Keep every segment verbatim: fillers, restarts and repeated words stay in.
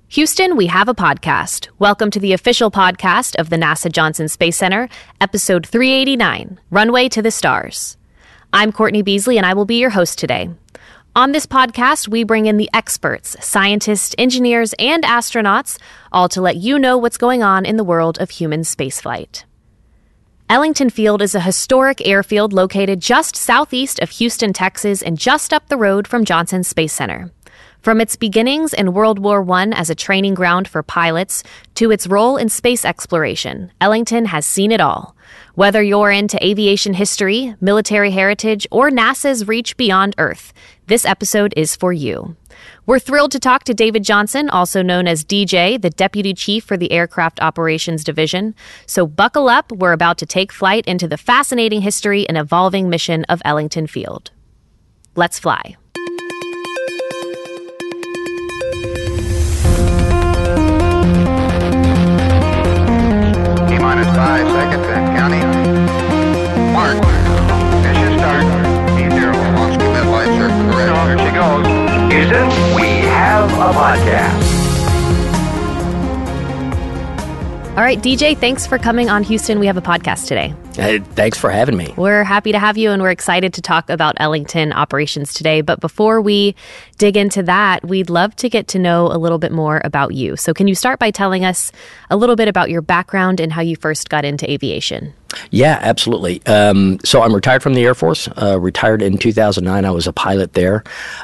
Houston, we have a podcast. Welcome to the official podcast of the NASA Johnson Space Center, episode three eighty-nine, Runway to the Stars. I'm Courtney Beasley, and I will be your host today. On this podcast, we bring in the experts, scientists, engineers, and astronauts, all to let you know what's going on in the world of human spaceflight. Ellington Field is a historic airfield located just southeast of Houston, Texas, and just up the road from Johnson Space Center. From its beginnings in World War One as a training ground for pilots to its role in space exploration, Ellington has seen it all. Whether you're into aviation history, military heritage, or NASA's reach beyond Earth, this episode is for you. We're thrilled to talk to David Johnson, also known as D J, the Deputy Chief for the Aircraft Operations Division. So buckle up, we're about to take flight into the fascinating history and evolving mission of Ellington Field. Let's fly. Minus five seconds and counting. Mark. Mission start. E zero. Launch commit light circle. Correct. Oh, there she goes. Houston, we have a podcast. All right, D J, thanks for coming on Houston. We have a podcast today. Hey, thanks for having me. We're happy to have you, and we're excited to talk about Ellington operations today. But before we dig into that, we'd love to get to know a little bit more about you. So can you start by telling us a little bit about your background and how you first got into aviation? Yeah, absolutely. Um, so I'm retired from the Air Force, uh, retired in two thousand nine. I was a pilot there.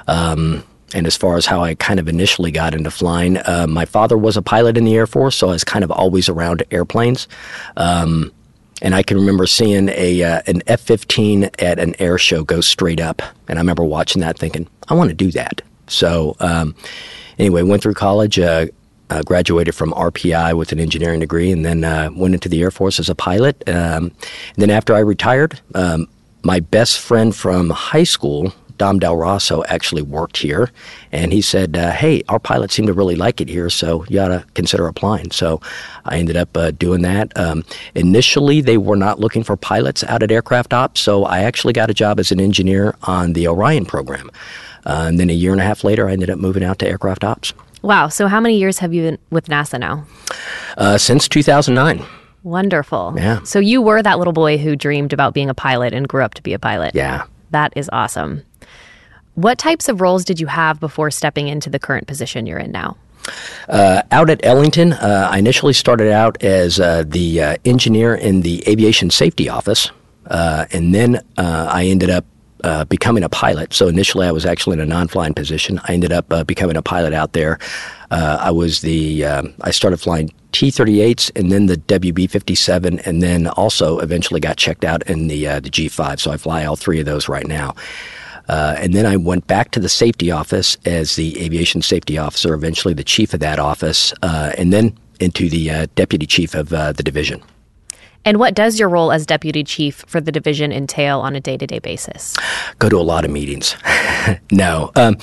Um, And as far as how I kind of initially got into flying, uh, my father was a pilot in the Air Force, so I was kind of always around airplanes. Um, and I can remember seeing a uh, an F fifteen at an air show go straight up. And I remember watching that thinking, I want to do that. So um, anyway, went through college, uh, uh, graduated from R P I with an engineering degree, and then uh, went into the Air Force as a pilot. Um, and then after I retired, um, my best friend from high school, Dom Del Rosso, actually worked here, and he said, uh, hey, our pilots seem to really like it here, so you ought to consider applying. So I ended up uh, doing that. Um, initially, they were not looking for pilots out at Aircraft Ops, so I actually got a job as an engineer on the Orion program. Uh, and then a year and a half later, I ended up moving out to Aircraft Ops. Wow. So how many years have you been with NASA now? Uh, since two thousand nine. Wonderful. Yeah. So you were that little boy who dreamed about being a pilot and grew up to be a pilot. Yeah. That is awesome. What types of roles did you have before stepping into the current position you're in now? Uh, out at Ellington, uh, I initially started out as uh, the uh, engineer in the Aviation Safety Office, uh, and then uh, I ended up uh, becoming a pilot. So initially I was actually in a non-flying position. I ended up uh, becoming a pilot out there. Uh, I was the, um, I started flying T thirty-eights and then the W B fifty-seven, and then also eventually got checked out in the, uh, the G five. So I fly all three of those right now. Uh, and then I went back to the safety office as the aviation safety officer, eventually the chief of that office, uh, and then into the uh, deputy chief of uh, the division. And what does your role as deputy chief for the division entail on a day-to-day basis? Go to a lot of meetings. No. Um,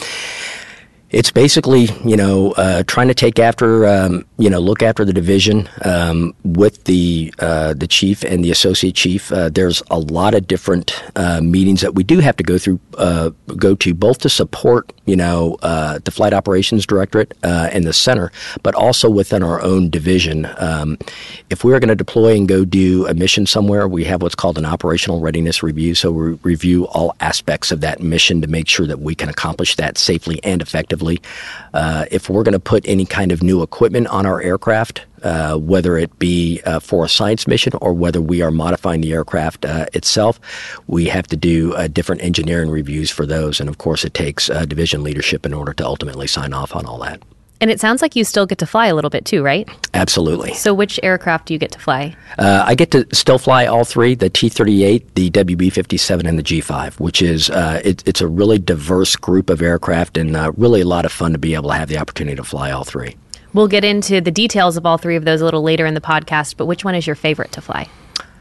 It's basically, you know, uh, trying to take after, um, you know, look after the division um, with the uh, the chief and the associate chief. Uh, there's a lot of different uh, meetings that we do have to go through, uh, go to, both to support, you know, uh, the Flight Operations Directorate uh, and the center, but also within our own division. Um, if we are going to deploy and go do a mission somewhere, we have what's called an operational readiness review. So we review all aspects of that mission to make sure that we can accomplish that safely and effectively. Uh, if we're going to put any kind of new equipment on our aircraft, uh, whether it be uh, for a science mission or whether we are modifying the aircraft uh, itself, we have to do uh, different engineering reviews for those. And of course, it takes uh, division leadership in order to ultimately sign off on all that. And it sounds like you still get to fly a little bit too, right? Absolutely. So which aircraft do you get to fly? Uh, I get to still fly all three, the T thirty-eight, the W B fifty-seven, and the G five, which is, uh, it, it's a really diverse group of aircraft and uh, really a lot of fun to be able to have the opportunity to fly all three. We'll get into the details of all three of those a little later in the podcast, but which one is your favorite to fly?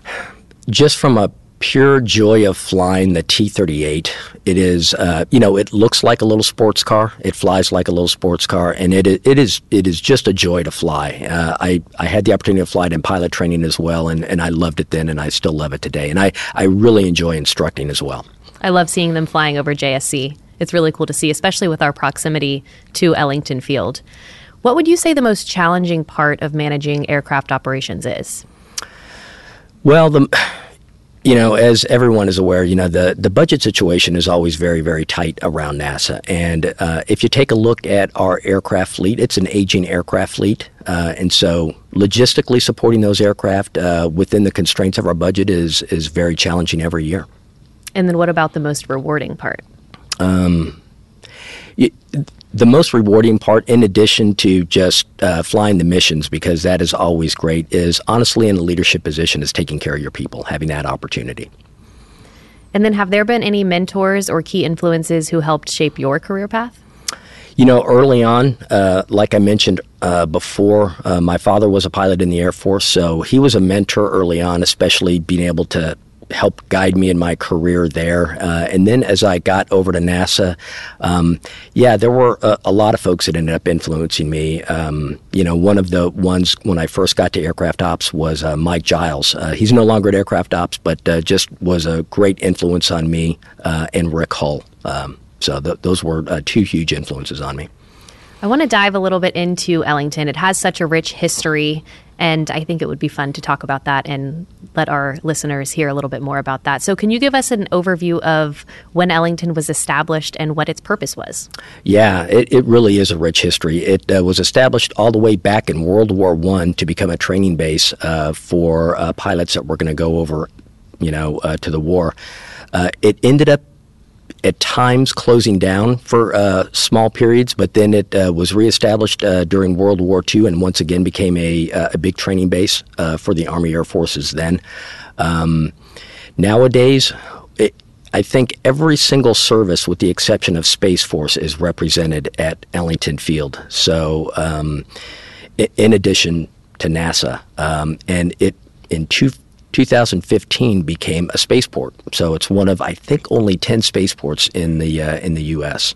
Just from a pure joy of flying the T thirty-eight. It is, uh, you know, it looks like a little sports car. It flies like a little sports car, and it it is it is just a joy to fly. Uh, I I had the opportunity to fly it in pilot training as well, and, and I loved it then, and I still love it today. And I, I really enjoy instructing as well. I love seeing them flying over J S C. It's really cool to see, especially with our proximity to Ellington Field. What would you say the most challenging part of managing aircraft operations is? Well, the, you know, as everyone is aware, you know, the, the budget situation is always very, very tight around NASA. And uh, if you take a look at our aircraft fleet, it's an aging aircraft fleet. Uh, and so logistically supporting those aircraft uh, within the constraints of our budget is, is very challenging every year. And then what about the most rewarding part? Um, you, The most rewarding part, in addition to just uh, flying the missions, because that is always great, is honestly in a leadership position is taking care of your people, having that opportunity. And then have there been any mentors or key influences who helped shape your career path? You know, early on, uh, like I mentioned uh, before, uh, my father was a pilot in the Air Force, so he was a mentor early on, especially being able to help guide me in my career there. Uh, and then as I got over to NASA, um, yeah, there were a, a lot of folks that ended up influencing me. Um, you know, one of the ones when I first got to aircraft ops was uh, Mike Giles. Uh, he's no longer at aircraft ops, but uh, just was a great influence on me, uh, and Rick Hull. Um, so th- those were uh, two huge influences on me. I want to dive a little bit into Ellington. It has such a rich history, and I think it would be fun to talk about that and let our listeners hear a little bit more about that. So can you give us an overview of when Ellington was established and what its purpose was? Yeah, it, it really is a rich history. It uh, was established all the way back in World War One to become a training base uh, for uh, pilots that were going to go over, you know, uh, to the war. Uh, it ended up at times closing down for uh, small periods, but then it uh, was reestablished uh, during World War Two and once again became a, uh, a big training base uh, for the Army Air Forces then. Um, nowadays, it, I think every single service, with the exception of Space Force, is represented at Ellington Field. So um, in addition to NASA, um, and it in two two thousand fifteen became a spaceport. So it's one of, I think, only ten spaceports in the uh, in the U S.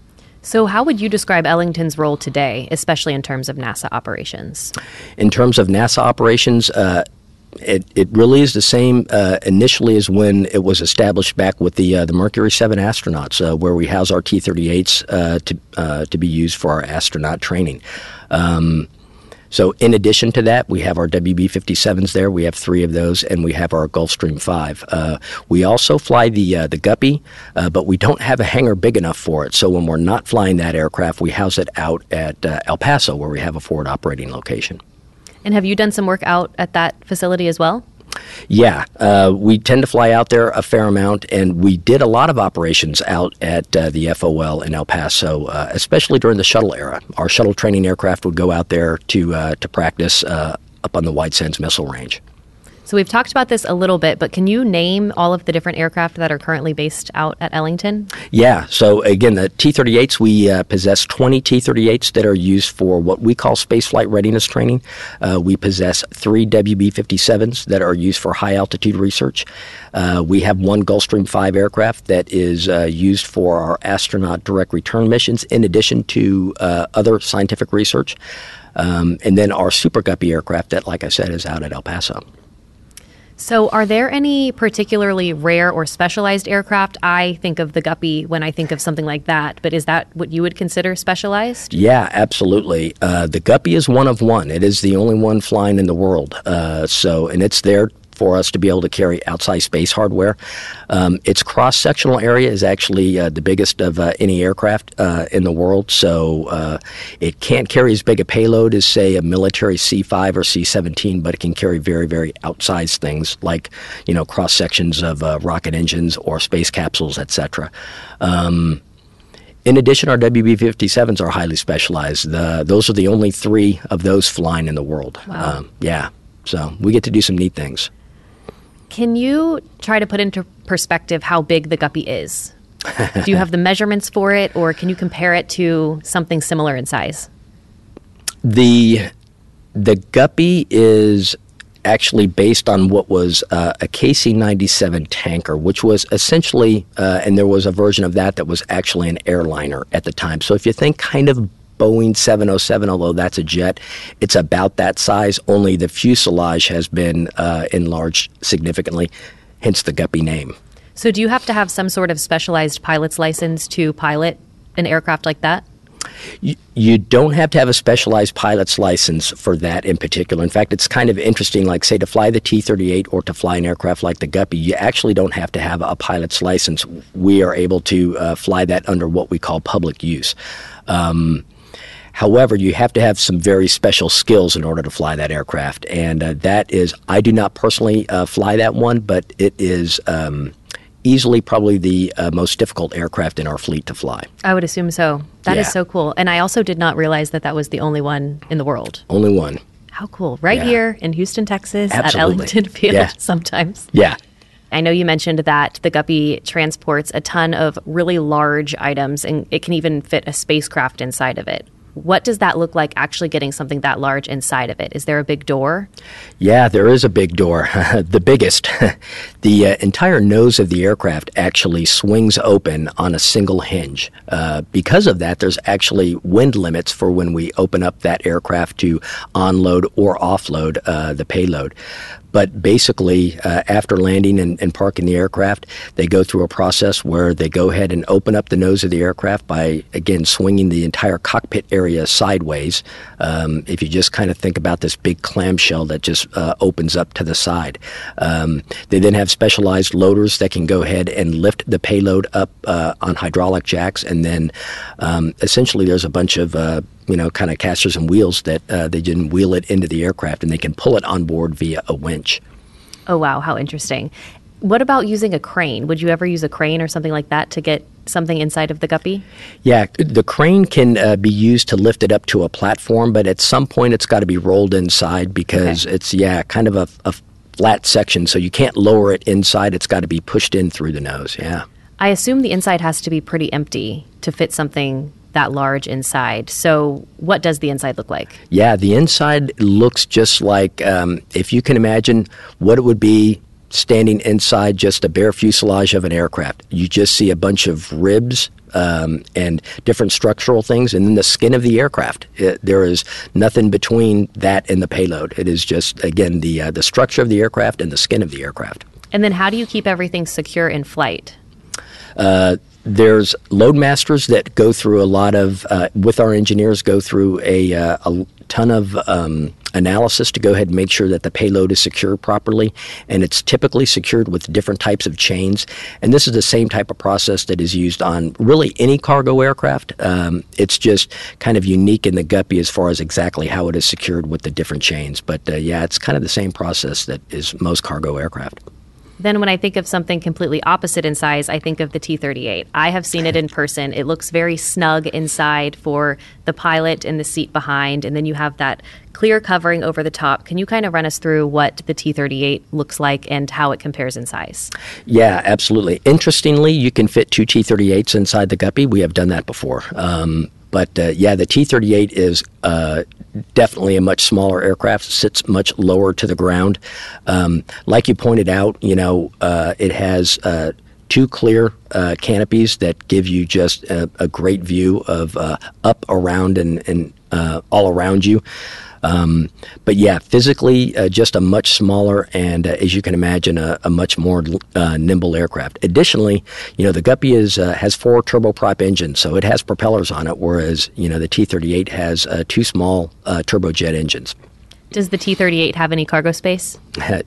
So how would you describe Ellington's role today, especially in terms of NASA operations? In terms of NASA operations, uh, it, it really is the same uh, initially as when it was established back with the uh, the Mercury seven astronauts, uh, where we house our T thirty-eights uh, to uh, to be used for our astronaut training. Um, So in addition to that, we have our W B fifty-sevens there. We have three of those, and we have our Gulfstream five. Uh, we also fly the uh, the Guppy, uh, but we don't have a hangar big enough for it. So when we're not flying that aircraft, we house it out at uh, El Paso, where we have a forward operating location. And have you done some work out at that facility as well? Yeah, uh, we tend to fly out there a fair amount, and we did a lot of operations out at uh, the F O L in El Paso, uh, especially during the shuttle era. Our shuttle training aircraft would go out there to uh, to practice uh, up on the White Sands Missile Range. So we've talked about this a little bit, but can you name all of the different aircraft that are currently based out at Ellington? Yeah. So again, the T thirty-eights, we uh, possess twenty T thirty-eights that are used for what we call spaceflight readiness training. Uh, we possess three W B fifty-sevens that are used for high altitude research. Uh, we have one Gulfstream five aircraft that is uh, used for our astronaut direct return missions, in addition to uh, other scientific research. Um, and then our Super Guppy aircraft that, like I said, is out at El Paso. So are there any particularly rare or specialized aircraft? I think of the Guppy when I think of something like that, but is that what you would consider specialized? Yeah, absolutely. Uh, the Guppy is one of one. It is the only one flying in the world. Uh, so, and it's there for us to be able to carry outside space hardware. Um, its cross-sectional area is actually uh, the biggest of uh, any aircraft uh, in the world, so uh, it can't carry as big a payload as, say, a military C five or C seventeen, but it can carry very, very outsized things like, you know, cross-sections of uh, rocket engines or space capsules, et cetera. Um, in addition, our W B fifty-sevens are highly specialized. The, those are the only three of those flying in the world. Wow. Um, yeah, so we get to do some neat things. Can you try to put into perspective how big the Guppy is? Do you have the measurements for it, or can you compare it to something similar in size? The the Guppy is actually based on what was uh, a K C ninety-seven tanker, which was essentially, uh, and there was a version of that that was actually an airliner at the time. So if you think kind of Boeing seven oh seven, although that's a jet, it's about that size, only the fuselage has been uh, enlarged significantly, hence the Guppy name. So do you have to have some sort of specialized pilot's license to pilot an aircraft like that? You, you don't have to have a specialized pilot's license for that in particular. In fact, it's kind of interesting, like, say, to fly the T thirty-eight or to fly an aircraft like the Guppy, you actually don't have to have a pilot's license. We are able to uh, fly that under what we call public use. Um, However, you have to have some very special skills in order to fly that aircraft. And uh, that is, I do not personally uh, fly that one, but it is um, easily probably the uh, most difficult aircraft in our fleet to fly. I would assume so. That Yeah. is so cool. And I also did not realize that that was the only one in the world. Only one. How cool. Right Yeah. here in Houston, Texas, at Absolutely. Ellington Field Yeah. sometimes. Yeah. I know you mentioned that the Guppy transports a ton of really large items, and it can even fit a spacecraft inside of it. What does that look like actually getting something that large inside of it? Is there a big door? Yeah, there is a big door, the biggest. The uh, entire nose of the aircraft actually swings open on a single hinge. Uh, because of that, there's actually wind limits for when we open up that aircraft to onload or offload uh, the payload. But basically, uh, after landing and, and parking the aircraft, they go through a process where they go ahead and open up the nose of the aircraft by, again, swinging the entire cockpit area sideways. Um, if you just kind of think about this big clamshell that just uh, opens up to the side. Um, they then have specialized loaders that can go ahead and lift the payload up uh, on hydraulic jacks. And then um, essentially there's a bunch of uh, you know, kind of casters and wheels that uh, they can wheel it into the aircraft, and they can pull it on board via a winch. Oh, wow. How interesting. What about using a crane? Would you ever use a crane or something like that to get something inside of the Guppy? Yeah, the crane can uh, be used to lift it up to a platform, but at some point it's got to be rolled inside because Okay. it's, yeah, kind of a, a flat section, so you can't lower it inside. It's got to be pushed in through the nose, yeah. I assume the inside has to be pretty empty to fit something that large inside. So what does the inside look like? Yeah, the inside looks just like, um, if you can imagine what it would be standing inside just a bare fuselage of an aircraft. You just see a bunch of ribs um, and different structural things, and then the skin of the aircraft. It, there is nothing between that and the payload. It is just, again, the uh, the structure of the aircraft and the skin of the aircraft. And then how do you keep everything secure in flight? Uh, there's loadmasters that go through a lot of, uh, with our engineers, go through a, uh, a ton of um, analysis to go ahead and make sure that the payload is secured properly. And it's typically secured with different types of chains. And this is the same type of process that is used on really any cargo aircraft. Um, it's just kind of unique in the Guppy as far as exactly how it is secured with the different chains. But uh, yeah, it's kind of the same process that is most cargo aircraft. Then when I think of something completely opposite in size, I think of the T thirty-eight. I have seen it in person. It looks very snug inside for the pilot and the seat behind, and then you have that clear covering over the top. Can you kind of run us through what the T thirty-eight looks like and how it compares in size? Yeah, absolutely. Interestingly, you can fit two T thirty-eights inside the Guppy. We have done that before. Um, but uh, yeah, the T thirty-eight is uh, definitely a much smaller aircraft, sits much lower to the ground. Um, like you pointed out, you know, uh, it has uh, two clear uh, canopies that give you just a, a great view of uh, up, around, and, and uh, all around you. Um, but yeah, physically, uh, just a much smaller and, uh, as you can imagine, a, a much more uh, nimble aircraft. Additionally, you know, the Guppy is uh, has four turboprop engines, so it has propellers on it, whereas, you know, the T thirty-eight has uh, two small uh, turbojet engines. Does the T thirty-eight have any cargo space? Uh,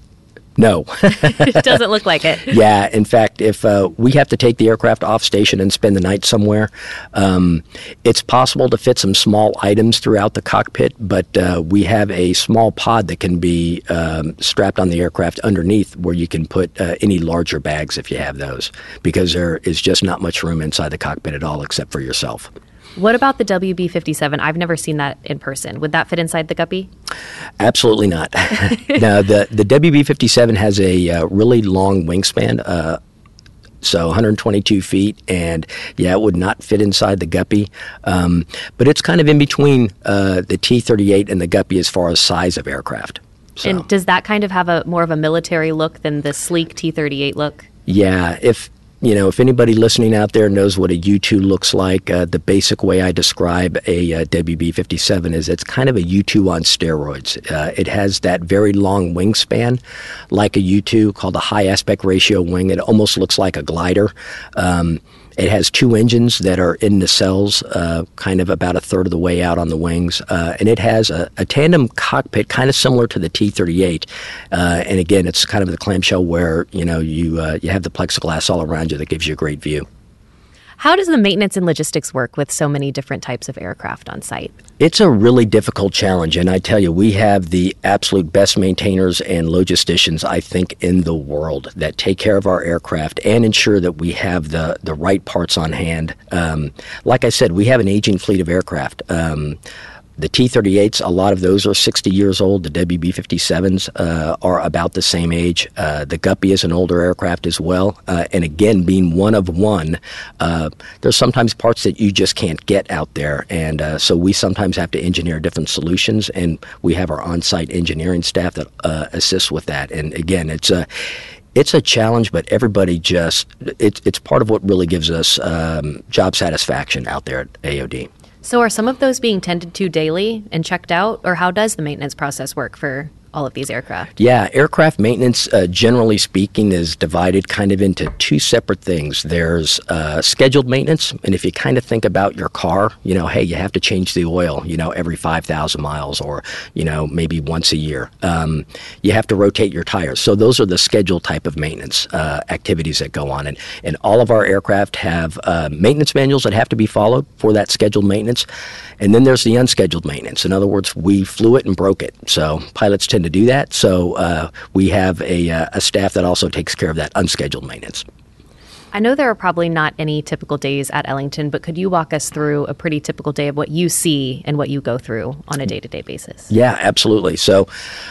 No. It doesn't look like it. Yeah, in fact, if uh, we have to take the aircraft off station and spend the night somewhere, um, it's possible to fit some small items throughout the cockpit, but uh, we have a small pod that can be um, strapped on the aircraft underneath where you can put uh, any larger bags if you have those, because there is just not much room inside the cockpit at all except for yourself. What about the W B fifty-seven? I've never seen that in person. Would that fit inside the Guppy? Absolutely not. Now, the, the W B fifty-seven has a uh, really long wingspan, uh, so one hundred twenty-two feet, and yeah, it would not fit inside the Guppy. Um, but it's kind of in between uh, the T thirty-eight and the Guppy as far as size of aircraft. So, And does that kind of have a more of a military look than the sleek T thirty-eight look? yeah, if you know, if anybody listening out there knows what a U two looks like, uh, the basic way I describe a uh, W B fifty-seven is it's kind of a U two on steroids. Uh, it has that very long wingspan, like a U two, called a high aspect ratio wing. It almost looks like a glider. Um, It has two engines that are in the cells, uh, kind of about a third of the way out on the wings, uh, and it has a, a tandem cockpit, kind of similar to the T thirty-eight. Uh, and again, it's kind of the clamshell where you know you uh, you have the plexiglass all around you that gives you a great view. How does the maintenance and logistics work with so many different types of aircraft on site? It's a really difficult challenge, and I tell you, we have the absolute best maintainers and logisticians, I think, in the world that take care of our aircraft and ensure that we have the, the right parts on hand. Um, like I said, we have an aging fleet of aircraft. Um, The T thirty-eights, a lot of those are sixty years old. The W B fifty-sevens uh, are about the same age. Uh, the Guppy is an older aircraft as well. Uh, and again, being one of one, uh, there's sometimes parts that you just can't get out there. And uh, so we sometimes have to engineer different solutions, and we have our on-site engineering staff that uh, assists with that. And again, it's a It's a challenge, but everybody just, it's, it's part of what really gives us um, job satisfaction out there at A O D. So are some of those being tended to daily and checked out, or how does the maintenance process work for all of these aircraft? Yeah, aircraft maintenance, uh, generally speaking, is divided kind of into two separate things. There's uh, scheduled maintenance, and if you kind of think about your car, you know, hey, you have to change the oil, you know, every five thousand miles or, you know, maybe once a year. Um, you have to rotate your tires. So those are the scheduled type of maintenance uh, activities that go on. And, and all of our aircraft have uh, maintenance manuals that have to be followed for that scheduled maintenance. And then there's the unscheduled maintenance. In other words, we flew it and broke it. So pilots tend to do that. So uh, we have a, uh, a staff that also takes care of that unscheduled maintenance. I know there are probably not any typical days at Ellington, but could you walk us through a pretty typical day of what you see and what you go through on a day-to-day basis? Yeah, absolutely. So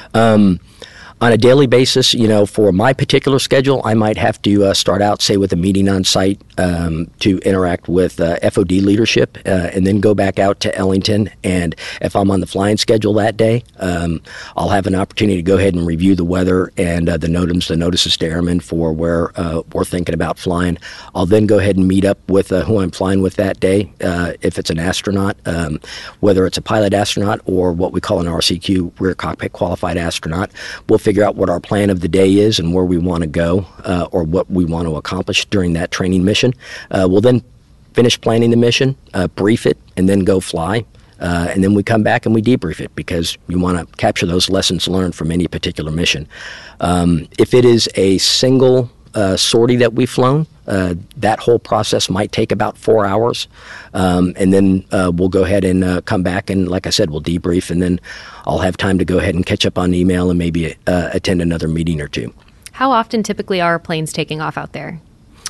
um, on a daily basis, you know, for my particular schedule, I might have to uh, start out, say, with a meeting on site um, to interact with uh, F O D leadership uh, and then go back out to Ellington. And if I'm on the flying schedule that day, um, I'll have an opportunity to go ahead and review the weather and uh, the NOTAMs, the notices to airmen for where uh, we're thinking about flying. I'll then go ahead and meet up with uh, who I'm flying with that day, uh, if it's an astronaut, um, whether it's a pilot astronaut or what we call an R C Q, rear cockpit qualified astronaut. We'll figure out what our plan of the day is and where we want to go uh, or what we want to accomplish during that training mission. Uh, we'll then finish planning the mission, uh, brief it, and then go fly. Uh, and then we come back and we debrief it because you want to capture those lessons learned from any particular mission. Um, if it is a single uh, sortie that we've flown, uh, that whole process might take about four hours. Um, and then uh, we'll go ahead and uh, come back and, like I said, we'll debrief. And then I'll have time to go ahead and catch up on email and maybe uh, attend another meeting or two. How often typically are planes taking off out there?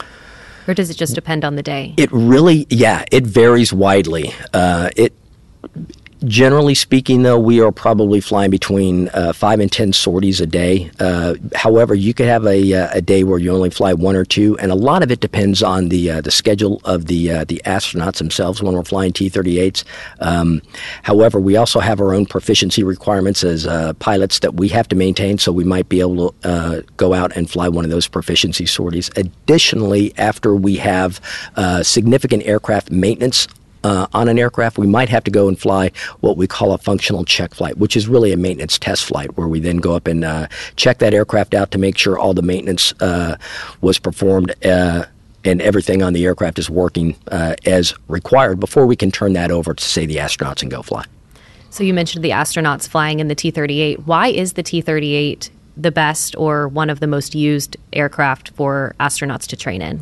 Or does it just depend on the day? It really, yeah, it varies widely. Uh, it Generally speaking, though, we are probably flying between uh, five and ten sorties a day. Uh, however, you could have a, a day where you only fly one or two, and a lot of it depends on the uh, the schedule of the uh, the astronauts themselves when we're flying T thirty-eights. Um, however, we also have our own proficiency requirements as uh, pilots that we have to maintain, so we might be able to uh, go out and fly one of those proficiency sorties. Additionally, after we have uh, significant aircraft maintenance Uh, on an aircraft, we might have to go and fly what we call a functional check flight, which is really a maintenance test flight where we then go up and uh, check that aircraft out to make sure all the maintenance uh, was performed uh, and everything on the aircraft is working uh, as required before we can turn that over to, say, the astronauts and go fly. So you mentioned the astronauts flying in the T thirty-eight. Why is the T thirty-eight the best or one of the most used aircraft for astronauts to train in?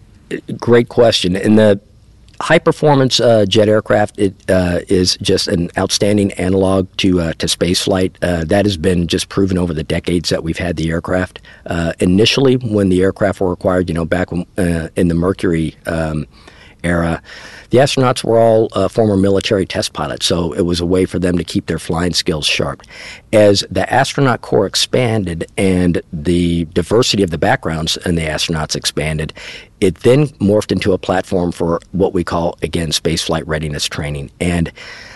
Great question. And the high-performance uh, jet aircraft it uh, is just an outstanding analog to uh, to space flight. Uh, that has been just proven over the decades that we've had the aircraft. Uh, initially, when the aircraft were acquired, you know, back when, uh, in the Mercury um, era, the astronauts were all uh, former military test pilots, so it was a way for them to keep their flying skills sharp. As the astronaut corps expanded and the diversity of the backgrounds in the astronauts expanded, it then morphed into a platform for what we call, again, spaceflight readiness training. And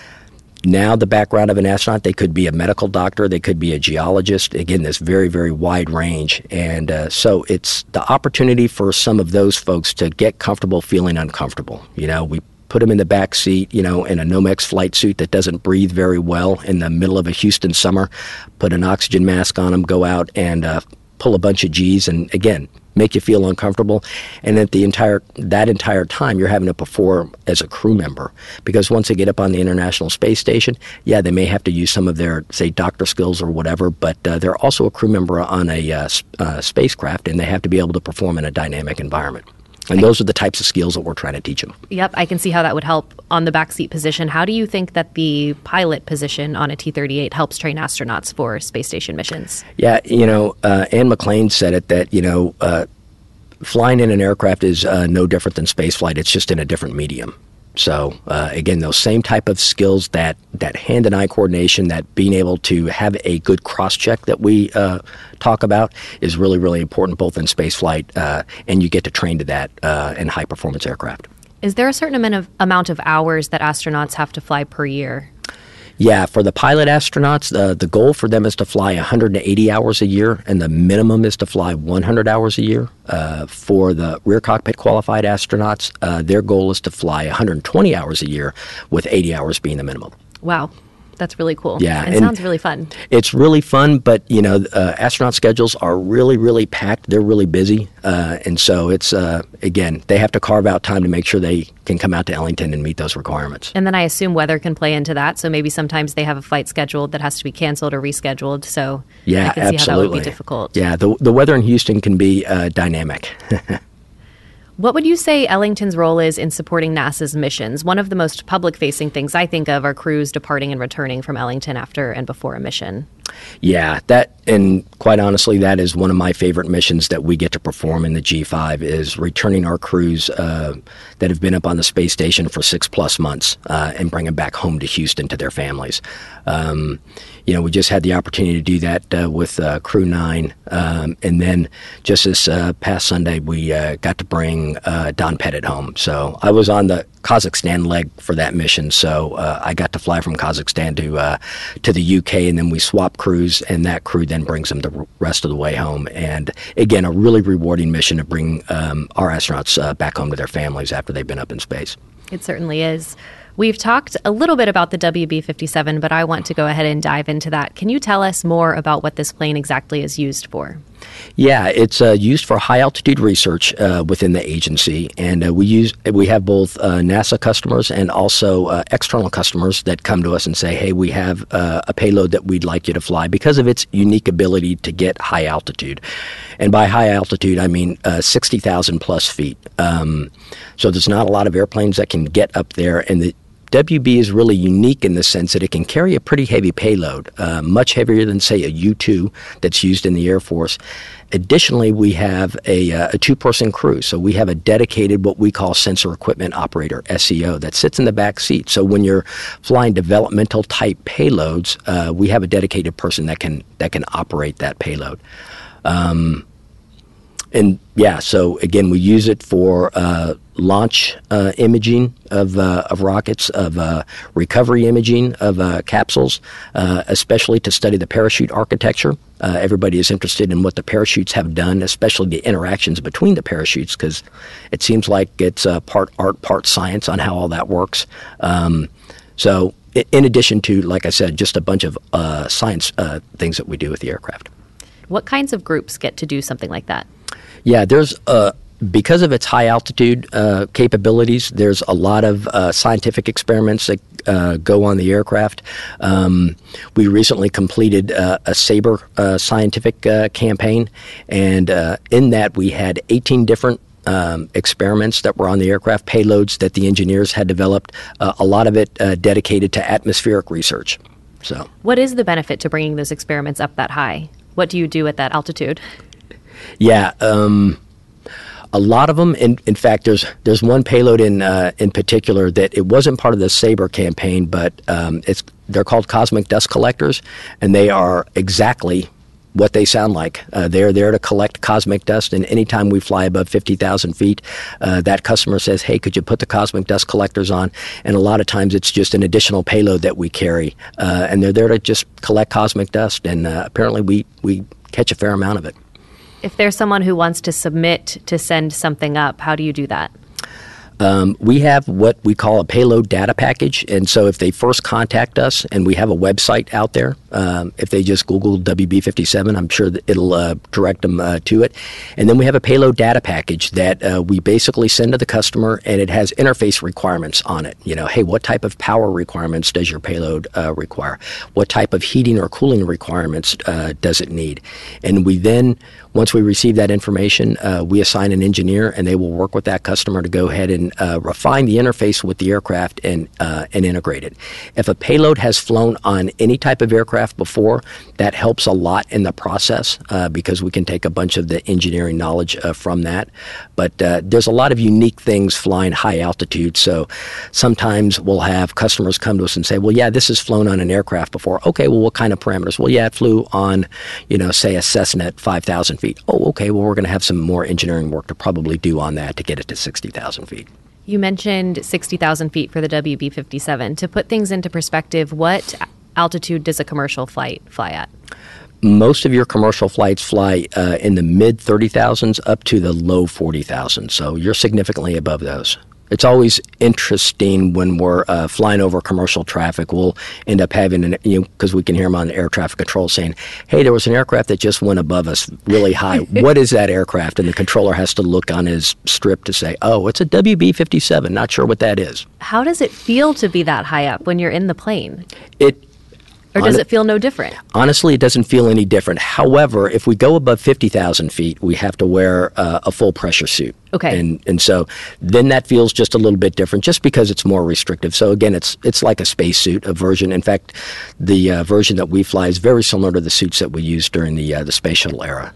now the background of an astronaut, they could be a medical doctor, they could be a geologist, again, this very, very wide range. And uh, so it's the opportunity for some of those folks to get comfortable feeling uncomfortable. You know, we put them in the back seat, you know, in a Nomex flight suit that doesn't breathe very well in the middle of a Houston summer, put an oxygen mask on them, go out and uh, pull a bunch of G's, and again, make you feel uncomfortable, and at the entire that entire time you're having to perform as a crew member, because once they get up on the International Space Station, yeah, they may have to use some of their, say, doctor skills or whatever, but uh, they're also a crew member on a uh, uh, spacecraft, and they have to be able to perform in a dynamic environment. And those are the types of skills that we're trying to teach them. Yep, I can see how that would help on the backseat position. How do you think that the pilot position on a T thirty-eight helps train astronauts for space station missions? Yeah, you know, uh, Anne McClain said it that, you know, uh, flying in an aircraft is uh, no different than spaceflight. It's just in a different medium. So, uh, again, those same type of skills, that, that hand and eye coordination, that being able to have a good cross-check that we uh, talk about is really, really important, both in spaceflight uh, and you get to train to that uh, in high-performance aircraft. Is there a certain amount of, amount of hours that astronauts have to fly per year? Yeah, for the pilot astronauts, uh, the goal for them is to fly one hundred eighty hours a year, and the minimum is to fly one hundred hours a year. Uh, for the rear cockpit qualified astronauts, uh, their goal is to fly one hundred twenty hours a year, with eighty hours being the minimum. Wow. That's really cool. Yeah, It sounds really fun. It's really fun, but, you know, uh, astronaut schedules are really, really packed. They're really busy. Uh, and so it's, uh, again, they have to carve out time to make sure they can come out to Ellington and meet those requirements. And then I assume weather can play into that. So maybe sometimes they have a flight scheduled that has to be canceled or rescheduled. So yeah, I can see absolutely. how that would be difficult. Yeah, the, the weather in Houston can be uh, dynamic. What would you say Ellington's role is in supporting NASA's missions? One of the most public-facing things I think of are crews departing and returning from Ellington after and before a mission. Yeah, that, and quite honestly, that is one of my favorite missions that we get to perform in the G five, is returning our crews uh, that have been up on the space station for six plus months uh, and bring them back home to Houston to their families. Um, you know, we just had the opportunity to do that uh, with uh, Crew nine, um, and then just this uh, past Sunday, we uh, got to bring uh, Don Pettit home. So I was on the Kazakhstan leg for that mission, so uh, I got to fly from Kazakhstan to uh, to the U K, and then we swap crews, and that crew then brings them the rest of the way home. And again, a really rewarding mission to bring um, our astronauts uh, back home to their families after they've been up in space. It certainly is. We've talked a little bit about the W B fifty-seven, but I want to go ahead and dive into that. Can you tell us more about what this plane exactly is used for? Yeah, it's uh, used for high altitude research uh, within the agency, and uh, we use we have both uh, NASA customers and also uh, external customers that come to us and say, "Hey, we have uh, a payload that we'd like you to fly," because of its unique ability to get high altitude. And by high altitude, I mean uh, sixty thousand plus feet. Um, so there's not a lot of airplanes that can get up there, and the W B is really unique in the sense that it can carry a pretty heavy payload, uh, much heavier than, say, a U two that's used in the Air Force. Additionally, we have a, uh, a two-person crew, so we have a dedicated, what we call sensor equipment operator, S E O, that sits in the back seat. So when you're flying developmental type payloads, uh, we have a dedicated person that can that can operate that payload. Um, And yeah, so again, we use it for uh, launch uh, imaging of uh, of rockets, of uh, recovery imaging of uh, capsules, uh, especially to study the parachute architecture. Uh, everybody is interested in what the parachutes have done, especially the interactions between the parachutes, because it seems like it's uh, part art, part science on how all that works. Um, so in addition to, like I said, just a bunch of uh, science uh, things that we do with the aircraft. What kinds of groups get to do something like that? Yeah, there's uh, because of its high altitude uh, capabilities, there's a lot of uh, scientific experiments that uh, go on the aircraft. Um, we recently completed uh, a SABRE uh, scientific uh, campaign, and uh, in that we had eighteen different Um, experiments that were on the aircraft, payloads that the engineers had developed, uh, a lot of it uh, dedicated to atmospheric research. So, what is the benefit to bringing those experiments up that high? What do you do at that altitude? Yeah, um, a lot of them. In, in fact, there's there's one payload in uh, in particular that it wasn't part of the SABRE campaign, but um, it's they're called cosmic dust collectors, and they are exactly what they sound like. Uh, they're there to collect cosmic dust, and anytime we fly above fifty thousand feet, uh, that customer says, hey, could you put the cosmic dust collectors on? And a lot of times it's just an additional payload that we carry, uh, and they're there to just collect cosmic dust, and uh, apparently we, we catch a fair amount of it. If there's someone who wants to submit to send something up, how do you do that? Um, we have what we call a payload data package, and so if they first contact us, and we have a website out there, um, if they just Google W B fifty-seven, I'm sure that it'll uh, direct them uh, to it. And then we have a payload data package that uh, we basically send to the customer, and it has interface requirements on it. You know, hey, what type of power requirements does your payload uh, require? What type of heating or cooling requirements uh, does it need? And we then, once we receive that information, uh, we assign an engineer, and they will work with that customer to go ahead and uh, refine the interface with the aircraft and uh, and integrate it. If a payload has flown on any type of aircraft before, that helps a lot in the process uh, because we can take a bunch of the engineering knowledge uh, from that. But uh, there's a lot of unique things flying high altitude, so sometimes we'll have customers come to us and say, well, yeah, this has flown on an aircraft before. Okay, well, what kind of parameters? Well, yeah, it flew on, you know, say a Cessna at five thousand feet. Oh, okay, well, we're going to have some more engineering work to probably do on that to get it to sixty thousand feet. You mentioned sixty thousand feet for the W B fifty-seven. To put things into perspective, what altitude does a commercial flight fly at? Most of your commercial flights fly uh, in the mid thirty thousands up to the low forty thousands, so you're significantly above those. It's always interesting when we're uh, flying over commercial traffic. We'll end up having, an, you know, because we can hear them on air traffic control saying, hey, there was an aircraft that just went above us really high. What is that aircraft? And the controller has to look on his strip to say, oh, it's a W B fifty-seven. Not sure what that is. How does it feel to be that high up when you're in the plane? It Or does it feel no different? Honestly, it doesn't feel any different. However, if we go above fifty thousand feet, we have to wear uh, a full pressure suit. Okay. And and so then that feels just a little bit different just because it's more restrictive. So again, it's it's like a spacesuit, a version. In fact, the uh, version that we fly is very similar to the suits that we used during the uh, the space shuttle era.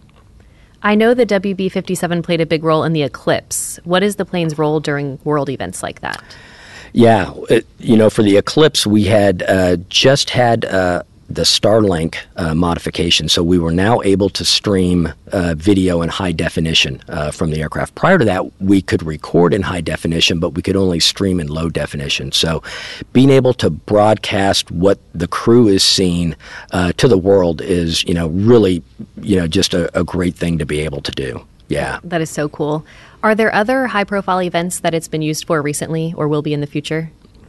I know the W B fifty-seven played a big role in the eclipse. What is the plane's role during world events like that? Yeah, it, you know, for the Eclipse, we had uh, just had uh, the Starlink uh, modification, so we were now able to stream uh, video in high definition uh, from the aircraft. Prior to that, we could record in high definition, but we could only stream in low definition. So being able to broadcast what the crew is seeing uh, to the world is, you know, really, you know, just a, a great thing to be able to do. Yeah. That is so cool. Are there other high-profile events that it's been used for recently or will be in the future?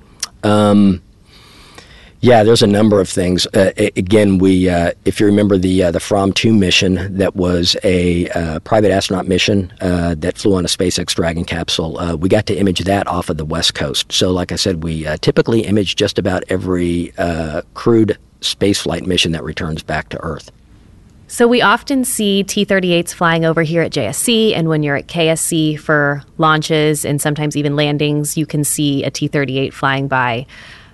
Um, yeah, there's a number of things. Uh, again, we, uh, if you remember the uh, the Fram two mission, that was a uh, private astronaut mission uh, that flew on a SpaceX Dragon capsule. Uh, we got to image that off of the West Coast. So, like I said, we uh, typically image just about every uh, crewed spaceflight mission that returns back to Earth. So we often see T thirty-eights flying over here at J S C, and when you're at K S C for launches and sometimes even landings, you can see a T thirty-eight flying by.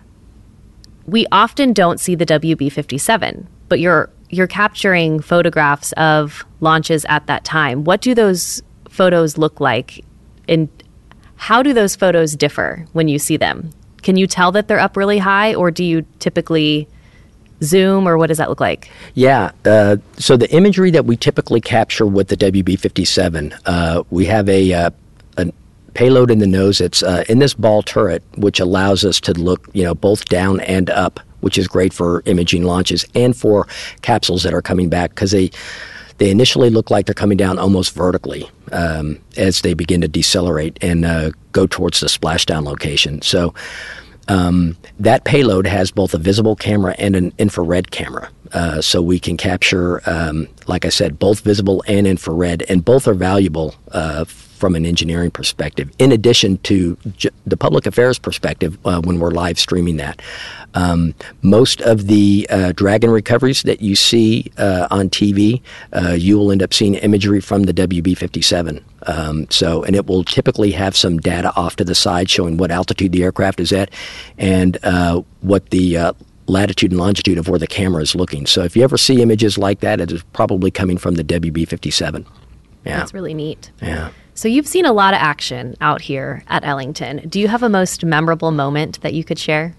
We often don't see the W B fifty-seven, but you're you're capturing photographs of launches at that time. What do those photos look like, and how do those photos differ when you see them? Can you tell that they're up really high, or do you typically zoom, or what does that look like? Yeah, uh, so the imagery that we typically capture with the W B fifty-seven, uh, we have a, uh, a payload in the nose. It's uh, in this ball turret, which allows us to look, you know, both down and up, which is great for imaging launches and for capsules that are coming back, because they they initially look like they're coming down almost vertically um, as they begin to decelerate and uh, go towards the splashdown location. So Um, that payload has both a visible camera and an infrared camera. Uh, so we can capture, um, like I said, both visible and infrared, and both are valuable uh, from an engineering perspective, in addition to j- the public affairs perspective uh, when we're live streaming that. Um, most of the uh, Dragon recoveries that you see uh, on T V, uh, you will end up seeing imagery from the W B fifty-seven. Um, so, and it will typically have some data off to the side showing what altitude the aircraft is at and uh, what the uh, latitude and longitude of where the camera is looking. So if you ever see images like that, it is probably coming from the W B fifty-seven. Yeah. That's really neat. Yeah. So you've seen a lot of action out here at Ellington. Do you have a most memorable moment that you could share?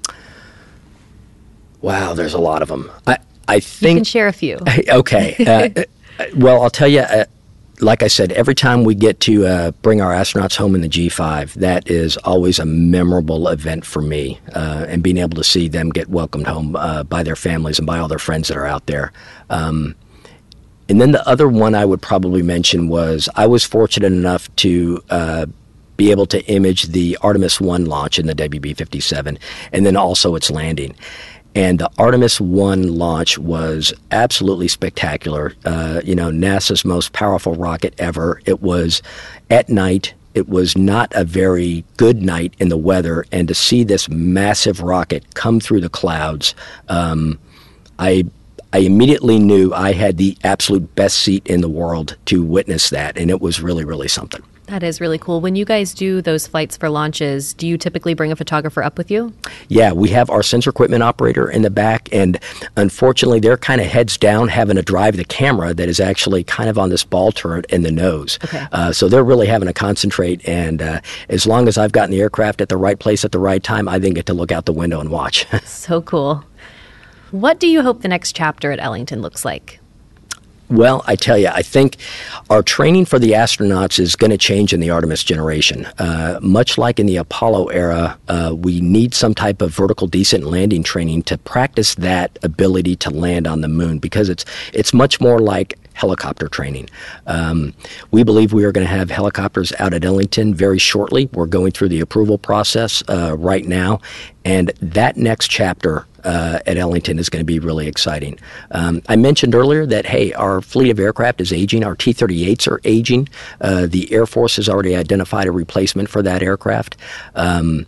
Wow, there's a lot of them. I, I think... You can share a few. Okay. Uh, well, I'll tell you, uh, like I said, every time we get to uh, bring our astronauts home in the G five, that is always a memorable event for me, uh, and being able to see them get welcomed home uh, by their families and by all their friends that are out there. Um, and then the other one I would probably mention was I was fortunate enough to uh, be able to image the Artemis one launch in the W B fifty-seven, and then also its landing. And the Artemis one launch was absolutely spectacular. Uh, you know, NASA's most powerful rocket ever. It was at night. It was not a very good night in the weather. And to see this massive rocket come through the clouds, um, I I immediately knew I had the absolute best seat in the world to witness that. And it was really, really something. That is really cool. When you guys do those flights for launches, do you typically bring a photographer up with you? Yeah, we have our sensor equipment operator in the back, and unfortunately, they're kind of heads down having to drive the camera that is actually kind of on this ball turret in the nose. Okay. Uh, so they're really having to concentrate, and uh, as long as I've gotten the aircraft at the right place at the right time, I then get to look out the window and watch. So cool. What do you hope the next chapter at Ellington looks like? Well, I tell you, I think our training for the astronauts is going to change in the Artemis generation. Uh, much like in the Apollo era, uh, we need some type of vertical descent and landing training to practice that ability to land on the moon, because it's it's much more like helicopter training. Um, we believe we are going to have helicopters out at Ellington very shortly. We're going through the approval process uh, right now, and that next chapter uh, at Ellington is going to be really exciting. Um, I mentioned earlier that, hey, our fleet of aircraft is aging. Our T thirty-eights are aging. Uh, the Air Force has already identified a replacement for that aircraft. Um,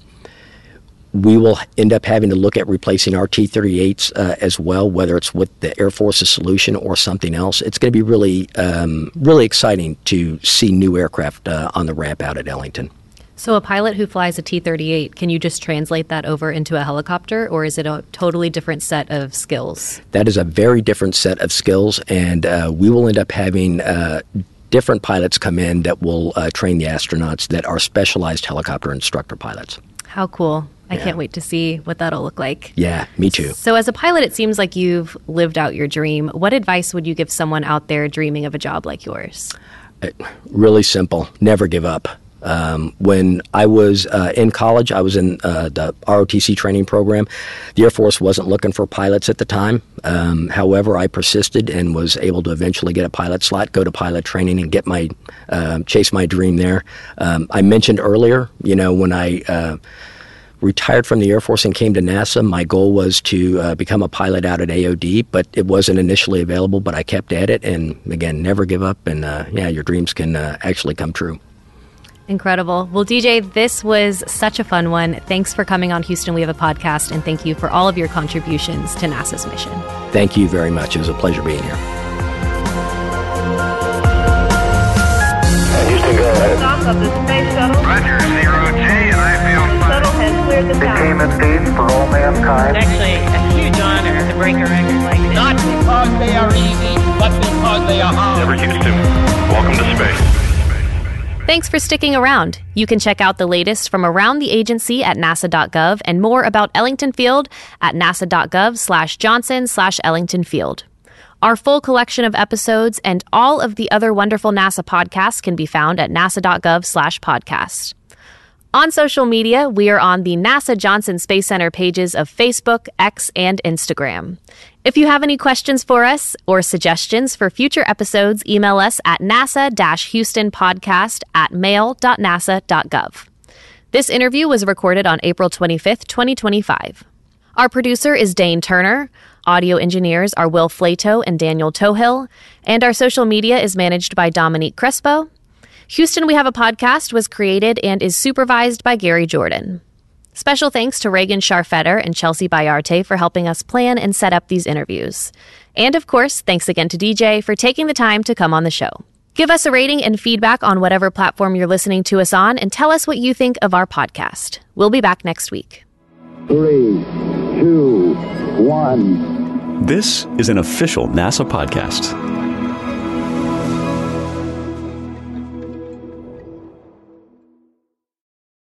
We will end up having to look at replacing our T thirty-eights uh, as well, whether it's with the Air Force's solution or something else. It's going to be really, um, really exciting to see new aircraft uh, on the ramp out at Ellington. So a pilot who flies a T thirty-eight, can you just translate that over into a helicopter, or is it a totally different set of skills? That is a very different set of skills, and uh, we will end up having uh, different pilots come in that will uh, train the astronauts that are specialized helicopter instructor pilots. How cool. I Yeah. can't wait to see what that'll look like. Yeah, me too. So as a pilot, it seems like you've lived out your dream. What advice would you give someone out there dreaming of a job like yours? Really simple. Never give up. Um, when I was uh, in college, I was in uh, the R O T C training program. The Air Force wasn't looking for pilots at the time. Um, however, I persisted and was able to eventually get a pilot slot, go to pilot training, and get my uh, chase my dream there. Um, I mentioned earlier, you know, when I uh, retired from the Air Force and came to NASA, my goal was to uh, become a pilot out at A O D, but it wasn't initially available, but I kept at it. And again, never give up. And uh, yeah, your dreams can uh, actually come true. Incredible. Well, D J, this was such a fun one. Thanks for coming on Houston We Have a Podcast, and thank you for all of your contributions to NASA's mission. Thank you very much. It was a pleasure being here. Houston, go ahead. Dock of the space shuttle. Roger, zero G, and I feel fine. Shuttle has cleared the Became tower. a theme for all mankind. It's actually a huge honor to break a record like this. Not because they are easy, but because they are hard. Never Houston, welcome to space. Thanks for sticking around. You can check out the latest from around the agency at nasa dot gov and more about Ellington Field at nasa.gov slash Johnson slash Ellington Field. Our full collection of episodes and all of the other wonderful NASA podcasts can be found at nasa.gov slash podcast. On social media, we are on the NASA Johnson Space Center pages of Facebook, X, and Instagram. If you have any questions for us or suggestions for future episodes, email us at nasa-houstonpodcast at mail dot nasa dot gov. This interview was recorded on April twenty-fifth, twenty twenty-five. Our producer is Dane Turner. Audio engineers are Will Flato and Daniel Tohill. And our social media is managed by Dominique Crespo. Houston We Have a Podcast was created and is supervised by Gary Jordan. Special thanks to Reagan Scharfetter and Chelsea Bayarte for helping us plan and set up these interviews. And of course, thanks again to D J for taking the time to come on the show. Give us a rating and feedback on whatever platform you're listening to us on, and tell us what you think of our podcast. We'll be back next week. Three, two, one. This is an official NASA podcast.